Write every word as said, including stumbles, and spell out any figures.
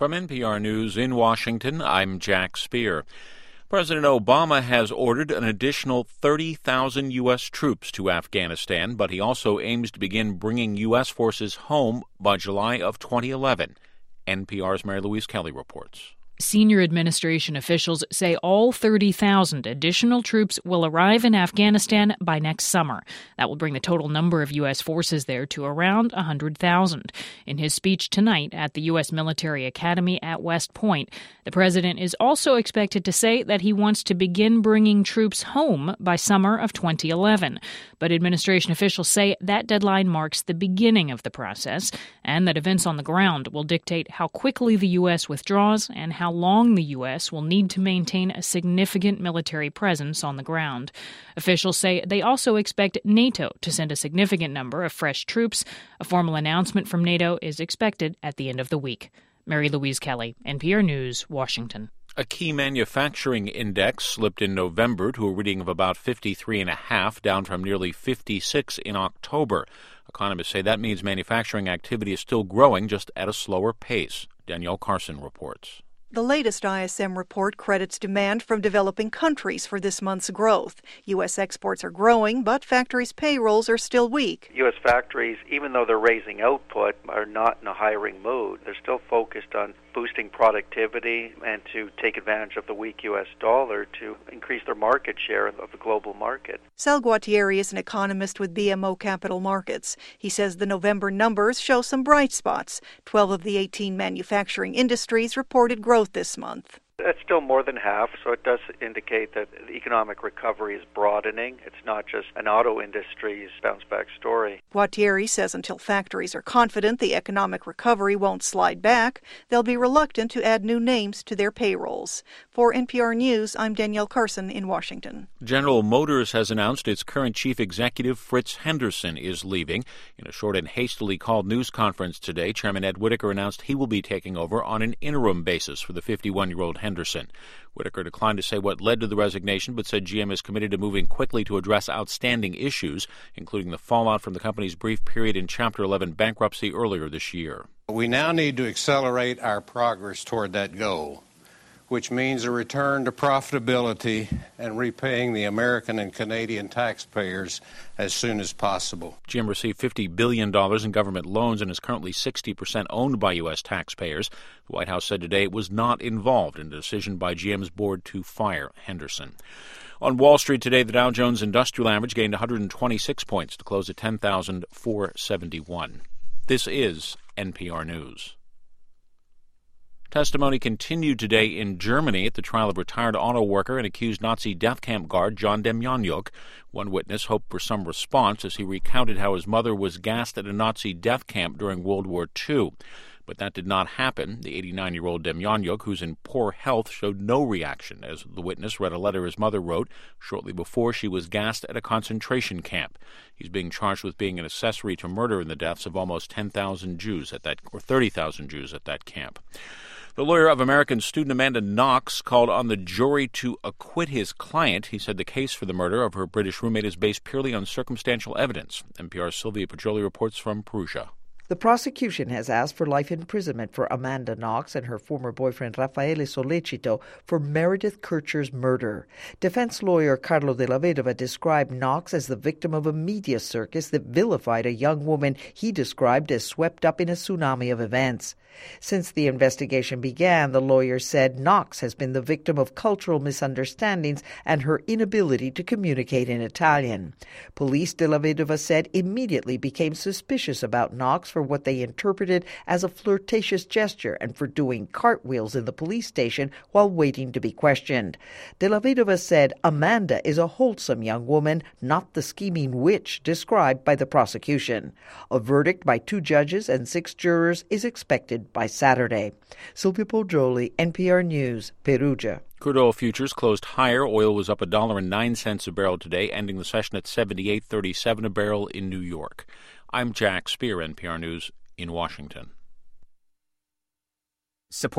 From N P R News in Washington, I'm Jack Speer. President Obama has ordered an additional thirty thousand U S troops to Afghanistan, but he also aims to begin bringing U S forces home by July of twenty eleven. N P R's Mary Louise Kelly reports. Senior administration officials say all thirty thousand additional troops will arrive in Afghanistan by next summer. That will bring the total number of U S forces there to around one hundred thousand. In his speech tonight at the U S Military Academy at West Point, the president is also expected to say that he wants to begin bringing troops home by summer of twenty eleven. But administration officials say that deadline marks the beginning of the process, and that events on the ground will dictate how quickly the U S withdraws and how long the U S will need to maintain a significant military presence on the ground. Officials say they also expect NATO to send a significant number of fresh troops. A formal announcement from NATO is expected at the end of the week. Mary Louise Kelly, N P R News, Washington. A key manufacturing index slipped in November to a reading of about fifty-three point five, down from nearly fifty-six in October. Economists say that means manufacturing activity is still growing, just at a slower pace. Danielle Carson reports. The latest I S M report credits demand from developing countries for this month's growth. U S exports are growing, but factories' payrolls are still weak. U S factories, even though they're raising output, are not in a hiring mood. They're still focused on boosting productivity and to take advantage of the weak U S dollar to increase their market share of the global market. Sal Guattieri is an economist with B M O Capital Markets. He says the November numbers show some bright spots. Twelve of the eighteen manufacturing industries reported growth this month. That's still more than half, so it does indicate that the economic recovery is broadening. It's not just an auto industry's bounce-back story. Guattieri says until factories are confident the economic recovery won't slide back, they'll be reluctant to add new names to their payrolls. For N P R News, I'm Danielle Carson in Washington. General Motors has announced its current chief executive, Fritz Henderson, is leaving. In a short and hastily called news conference today, Chairman Ed Whitaker announced he will be taking over on an interim basis for the fifty-one-year-old Henderson. Henderson. Whitaker declined to say what led to the resignation, but said G M is committed to moving quickly to address outstanding issues, including the fallout from the company's brief period in Chapter eleven bankruptcy earlier this year. We now need to accelerate our progress toward that goal, which means a return to profitability and repaying the American and Canadian taxpayers as soon as possible. G M received fifty billion dollars in government loans and is currently sixty percent owned by U S taxpayers. The White House said today it was not involved in a decision by G M's board to fire Henderson. On Wall Street today, the Dow Jones Industrial Average gained one hundred twenty-six points to close at ten thousand four hundred seventy-one. This is N P R News. Testimony continued today in Germany at the trial of retired auto worker and accused Nazi death camp guard John Demjanjuk. One witness hoped for some response as he recounted how his mother was gassed at a Nazi death camp during World War Two. But that did not happen. The eighty-nine-year-old Demjanjuk, who's in poor health, showed no reaction as the witness read a letter his mother wrote shortly before she was gassed at a concentration camp. He's being charged with being an accessory to murder in the deaths of almost ten thousand Jews at that, or thirty thousand Jews at that camp. The lawyer of American student Amanda Knox called on the jury to acquit his client. He said the case for the murder of her British roommate is based purely on circumstantial evidence. N P R's Sylvia Poggioli reports from Perugia. The prosecution has asked for life imprisonment for Amanda Knox and her former boyfriend Raffaele Sollecito for Meredith Kircher's murder. Defense lawyer Carlo Della Vedova described Knox as the victim of a media circus that vilified a young woman he described as swept up in a tsunami of events. Since the investigation began, the lawyer said Knox has been the victim of cultural misunderstandings and her inability to communicate in Italian. Police, Della Vedova said, immediately became suspicious about Knox for what they interpreted as a flirtatious gesture and for doing cartwheels in the police station while waiting to be questioned. Della Vedova said Amanda is a wholesome young woman, not the scheming witch described by the prosecution. A verdict by two judges and six jurors is expected by Saturday. Sylvia Poggioli, N P R News, Perugia. Crude oil futures closed higher. Oil was up one dollar and nine cents a barrel today, ending the session at seventy-eight thirty-seven a barrel in New York. I'm Jack Speer, N P R News in Washington. Support